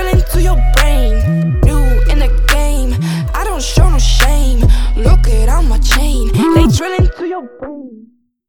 drilling to your brain. New in the game, I don't show no shame. Look it on my chain. They drilling to your brain.